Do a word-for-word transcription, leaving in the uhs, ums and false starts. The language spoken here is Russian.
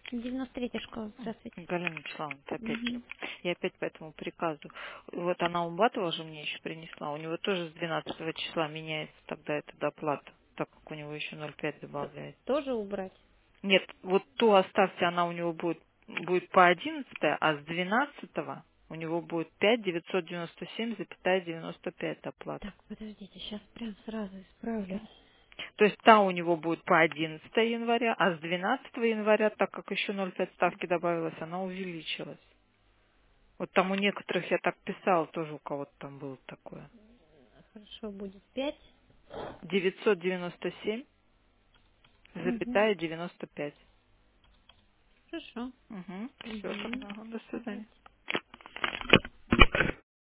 девяносто третья школа, здравствуйте. Галина Вячеславовна, это опять я. Угу. Я опять по этому приказу. Вот она Умбатова же мне еще принесла. У него тоже с двенадцатого числа меняется тогда эта доплата, так как у него еще ноль пять добавляет. Тоже убрать? Нет, вот ту оставьте, она у него будет, будет по одиннадцатое, а с двенадцатого у него будет пять девятьсот девяносто семь запятая девяносто пять доплата. Так, подождите, сейчас прям сразу исправлю. То есть та у него будет по одиннадцатое января, а с двенадцатого января, так как еще ноль пять ставки добавилась, она увеличилась. Вот там у некоторых я так писала, тоже у кого-то там было такое. Хорошо, будет пять. девятьсот девяносто семь Угу. запятая девяносто пять. Хорошо. Угу. Все Угу. тогда. До свидания. Давайте.